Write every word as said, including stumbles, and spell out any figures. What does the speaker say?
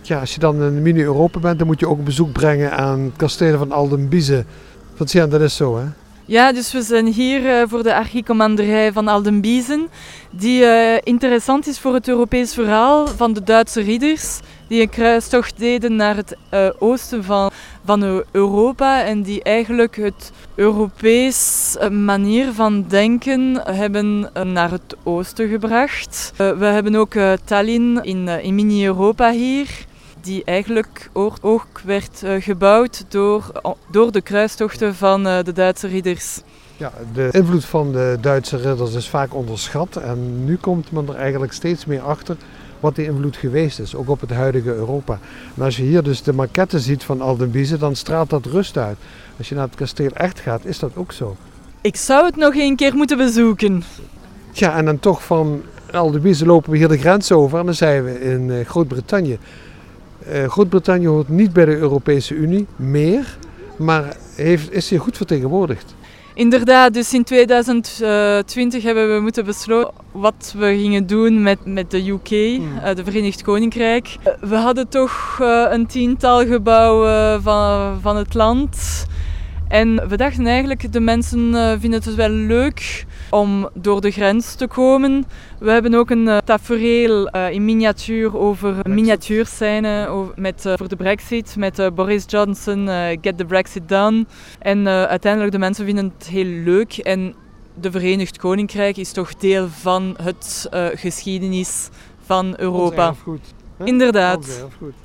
Ja, als je dan in mini-Europa bent, dan moet je ook een bezoek brengen aan het kasteel van Aldenbize. Want ja, dat is zo, hè? Ja, dus we zijn hier uh, voor de archicommanderij van Aldenbiezen, die uh, interessant is voor het Europees verhaal van de Duitse ridders, die een kruistocht deden naar het uh, oosten van, van Europa en die eigenlijk het Europees uh, manier van denken hebben uh, naar het oosten gebracht. Uh, we hebben ook uh, Tallinn in, uh, in mini-Europa hier, die eigenlijk ook werd uh, gebouwd door, door de kruistochten van uh, de Duitse ridders. Ja, de invloed van de Duitse ridders is vaak onderschat en nu komt men er eigenlijk steeds meer achter wat die invloed geweest is, ook op het huidige Europa. En als je hier dus de maquette ziet van Aldenbize, dan straalt dat rust uit. Als je naar het kasteel echt gaat, is dat ook zo. Ik zou het nog een keer moeten bezoeken. Ja, en dan toch van Aldenbize lopen we hier de grens over en dan zijn we in uh, Groot-Brittannië. Uh, Groot-Brittannië hoort niet bij de Europese Unie, meer, maar heeft, is hier goed vertegenwoordigd. Inderdaad, dus in tweeduizend twintig hebben we moeten besloten wat we gingen doen met, met de U K, mm. uh, de Verenigd Koninkrijk. Uh, we hadden toch uh, een tiental gebouwen van, van het land. En we dachten eigenlijk, de mensen uh, vinden het wel leuk om door de grens te komen. We hebben ook een uh, tafereel uh, in miniatuur over een miniatuurscène over, met, uh, voor de Brexit met uh, Boris Johnson, uh, Get the Brexit Done. En uh, uiteindelijk de mensen vinden het heel leuk en de Verenigd Koninkrijk is toch deel van het uh, geschiedenis van Europa. Ons erfgoed, hè? Inderdaad. Ons erfgoed.